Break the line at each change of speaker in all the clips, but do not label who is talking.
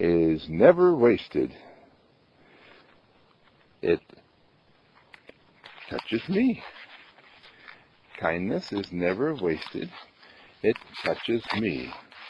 is never wasted. It touches me. Kindness is never wasted. It touches me.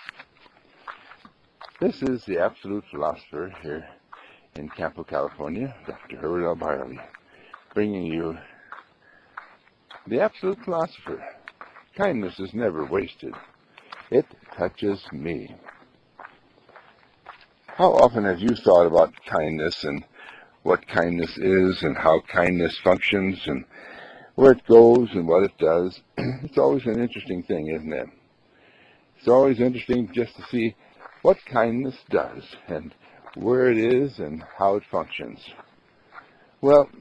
This is the Absolute Philosopher here in Campo, California, Dr. Herbert L. Barley, bringing you the Absolute Philosopher. Kindness is never wasted. It touches me. How often have you thought about kindness and what kindness is and how kindness functions and where it goes and what it does? It's always an interesting thing, isn't it? It's always interesting just to see what kindness does and where it is and how it functions. Well,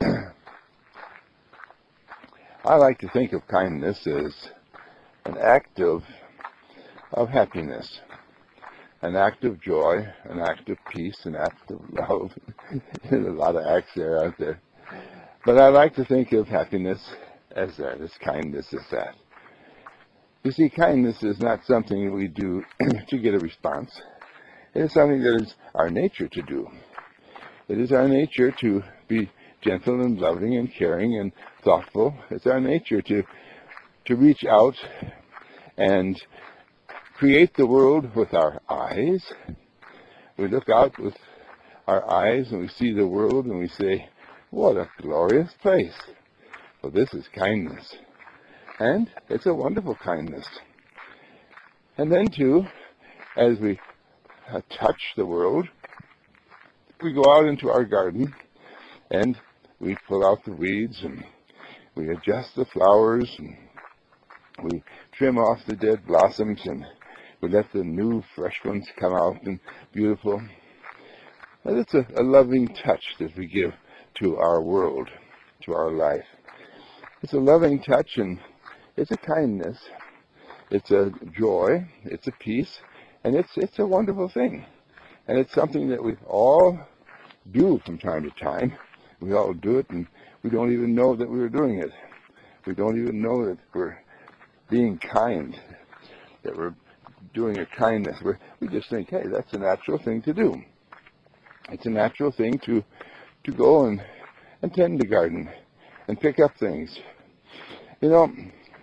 I like to think of kindness as an act of happiness, an act of joy, an act of peace, an act of love. There's a lot of acts there out there. But I like to think of happiness as that, as kindness as that. You see, kindness is not something we do to get a response. It is something that is our nature to do. It is our nature to be gentle and loving and caring and thoughtful. It's our nature to reach out and create the world with our eyes. We look out with our eyes and we see the world and we say, what a glorious place. Well, this is kindness. And it's a wonderful kindness. And then, too, as we touch the world, we go out into our garden and we pull out the weeds and we adjust the flowers and we trim off the dead blossoms and we let the new fresh ones come out and beautiful. And it's a loving touch that we give to our world, to our life. It's a loving touch and it's a kindness. It's a joy. It's a peace. And it's a wonderful thing. And it's something that we all do from time to time. We all do it and we don't even know that we're doing it. We don't even know that we're being kind, that we're doing a kindness. We just think, hey, that's a natural thing to do. It's a natural thing to go and tend the garden and pick up things. You know,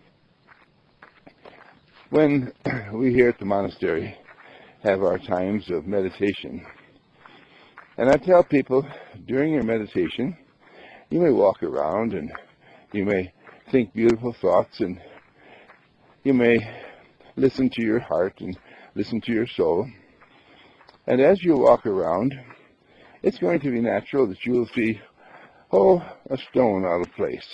when we here at the monastery have our times of meditation, and I tell people, during your meditation, you may walk around and you may think beautiful thoughts and you may listen to your heart and listen to your soul. And as you walk around, it's going to be natural that you will see, a stone out of place.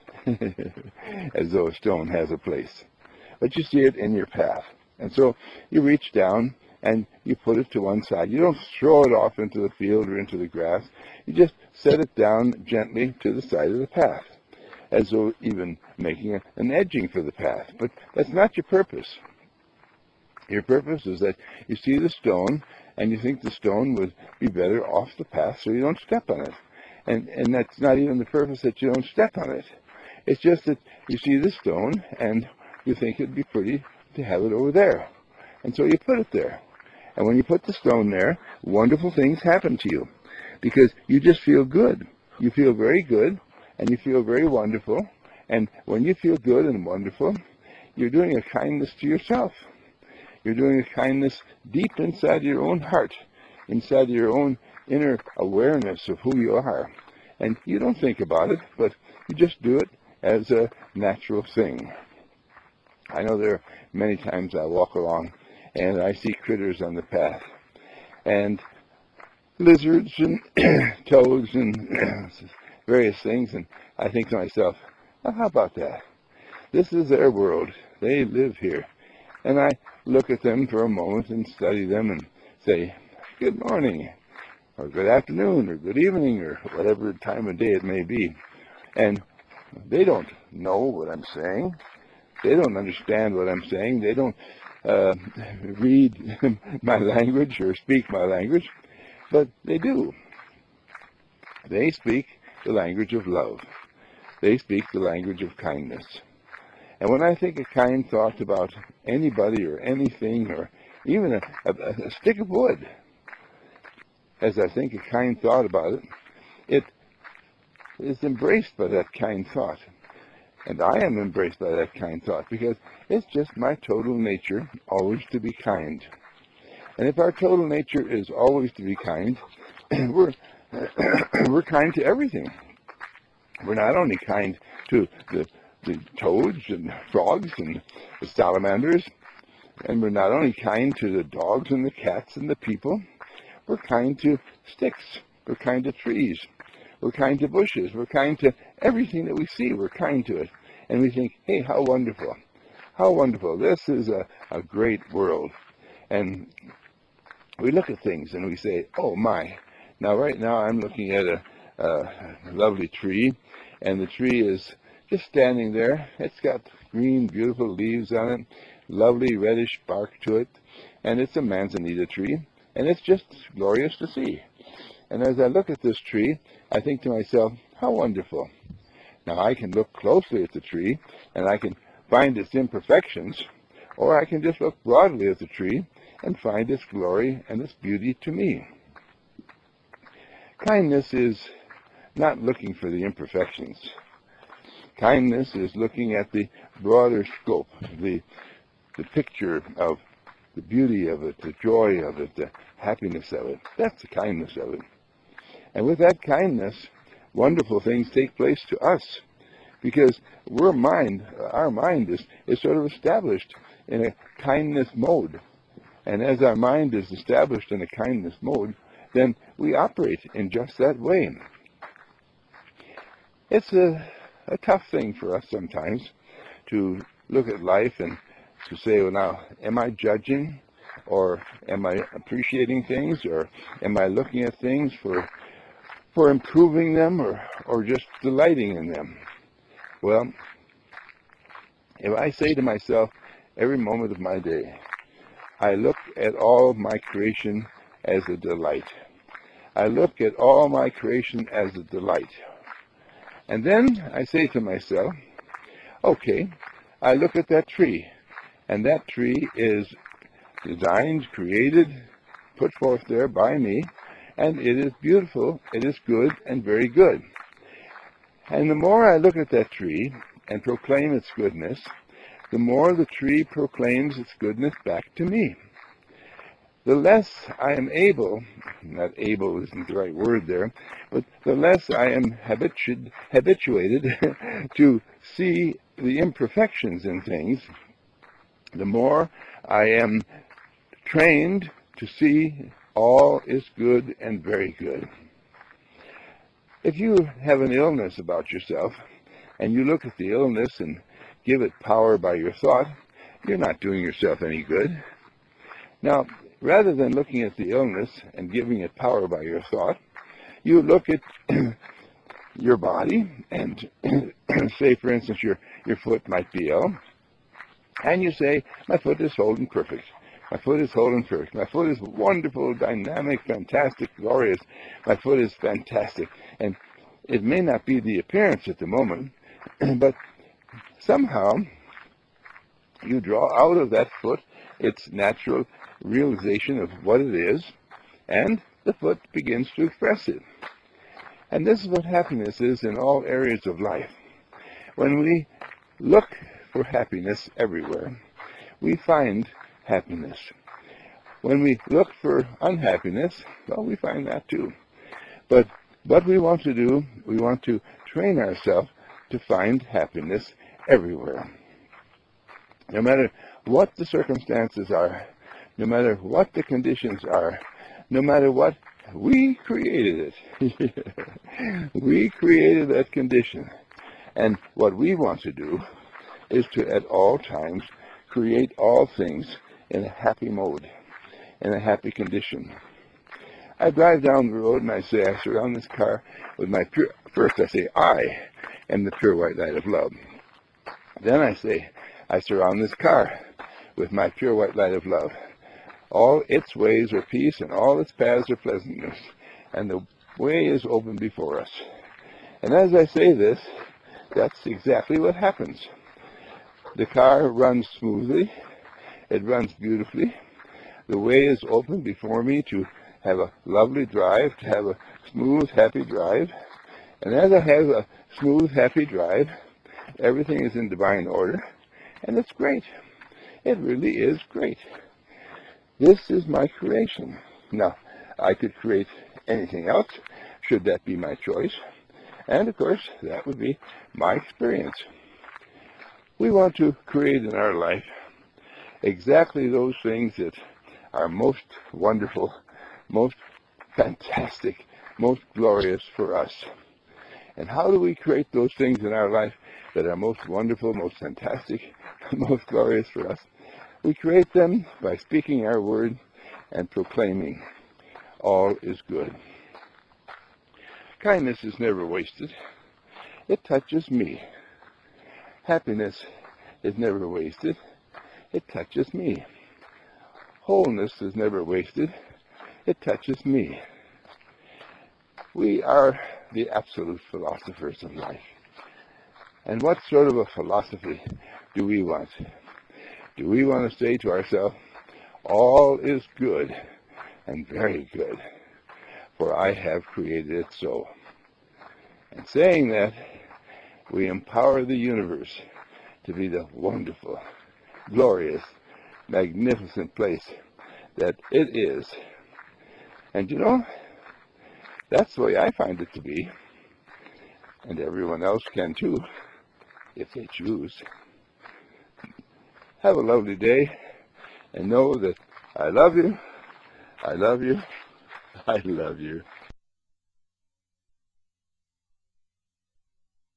As though a stone has a place. But you see it in your path. And so you reach down and you put it to one side. You don't throw it off into the field or into the grass. You just set it down gently to the side of the path, as though even making an edging for the path. But that's not your purpose. Your purpose is that you see the stone and you think the stone would be better off the path so you don't step on it. And that's not even the purpose that you don't step on it. It's just that you see the stone and you think it'd be pretty to have it over there. And so you put it there. And when you put the stone there, wonderful things happen to you because you just feel good. You feel very good and you feel very wonderful. And when you feel good and wonderful, you're doing a kindness to yourself. You're doing a kindness deep inside your own heart, inside your own inner awareness of who you are. And you don't think about it, but you just do it as a natural thing. I know there are many times I walk along and I see critters on the path, and lizards and toads and various things, and I think to myself, how about that? This is their world. They live here. And I look at them for a moment and study them and say, good morning, or good afternoon, or good evening, or whatever time of day it may be. And they don't know what I'm saying. They don't understand what I'm saying. They don't read my language or speak my language, but they do. They speak the language of love. They speak the language of kindness. And when I think a kind thought about anybody or anything or even a stick of wood, as I think a kind thought about it, it is embraced by that kind thought. And I am embraced by that kind thought because it's just my total nature always to be kind. And if our total nature is always to be kind, we're kind to everything. We're not only kind to the toads and frogs and the salamanders, and we're not only kind to the dogs and the cats and the people, we're kind to sticks, we're kind to trees, we're kind to bushes, we're kind to everything that we see, we're kind to it. And we think, hey, how wonderful, this is a great world. And we look at things and we say, oh my, now right now I'm looking at a lovely tree, and the tree is just standing there. It's got green, beautiful leaves on it, lovely reddish bark to it, and it's a manzanita tree, and it's just glorious to see. And as I look at this tree, I think to myself, how wonderful. Now I can look closely at the tree, and I can find its imperfections, or I can just look broadly at the tree and find its glory and its beauty to me. Kindness is not looking for the imperfections. Kindness is looking at the broader scope, the picture of the beauty of it, the joy of it, the happiness of it. That's the kindness of it. And with that kindness, wonderful things take place to us, because our mind is sort of established in a kindness mode. And as our mind is established in a kindness mode, then we operate in just that way. It's a tough thing for us sometimes to look at life and to say, well, now, am I judging, or am I appreciating things, or am I looking at things for improving them, or just delighting in them? Well, if I say to myself every moment of my day, I look at all of my creation as a delight. I look at all my creation as a delight. And then I say to myself, okay, I look at that tree, and that tree is designed, created, put forth there by me, and it is beautiful, it is good, and very good. And the more I look at that tree and proclaim its goodness, the more the tree proclaims its goodness back to me. The less I am able, not able isn't the right word there, but the less I am habituated to see the imperfections in things, the more I am trained to see all is good and very good. If you have an illness about yourself, and you look at the illness and give it power by your thought, you're not doing yourself any good. Now, rather than looking at the illness and giving it power by your thought, you look at your body and say, for instance, your foot might be ill, and you say, my foot is holding perfect. My foot is holding perfect. My foot is wonderful, dynamic, fantastic, glorious. My foot is fantastic. And it may not be the appearance at the moment, but somehow you draw out of that foot its natural realization of what it is, and the foot begins to express it. And this is what happiness is in all areas of life. When we look for happiness everywhere, we find happiness. When we look for unhappiness, well, we find that too. But what we want to do, we want to train ourselves to find happiness everywhere. No matter what the circumstances are, no matter what the conditions are, no matter what, we created it. We created that condition. And what we want to do is to, at all times, create all things in a happy mode, in a happy condition. I drive down the road and I say, I surround this car with my pure, first I say, I am the pure white light of love. Then I say, I surround this car with my pure white light of love. All its ways are peace, and all its paths are pleasantness, and the way is open before us. And as I say this, that's exactly what happens. The car runs smoothly, it runs beautifully, the way is open before me to have a lovely drive, to have a smooth, happy drive. And as I have a smooth, happy drive, everything is in divine order, and it's great. It really is great. This is my creation. Now, I could create anything else, should that be my choice. And of course, that would be my experience. We want to create in our life exactly those things that are most wonderful, most fantastic, most glorious for us. And how do we create those things in our life that are most wonderful, most fantastic, most glorious for us? We create them by speaking our word and proclaiming, all is good. Kindness is never wasted. It touches me. Happiness is never wasted. It touches me. Wholeness is never wasted. It touches me. We are the absolute philosophers of life. And what sort of a philosophy do we want? Do we want to say to ourselves, all is good and very good, for I have created it so? And saying that, we empower the universe to be the wonderful, glorious, magnificent place that it is. And you know, that's the way I find it to be. And everyone else can too, if they choose. Have a lovely day, and know that I love you, I love you, I love you.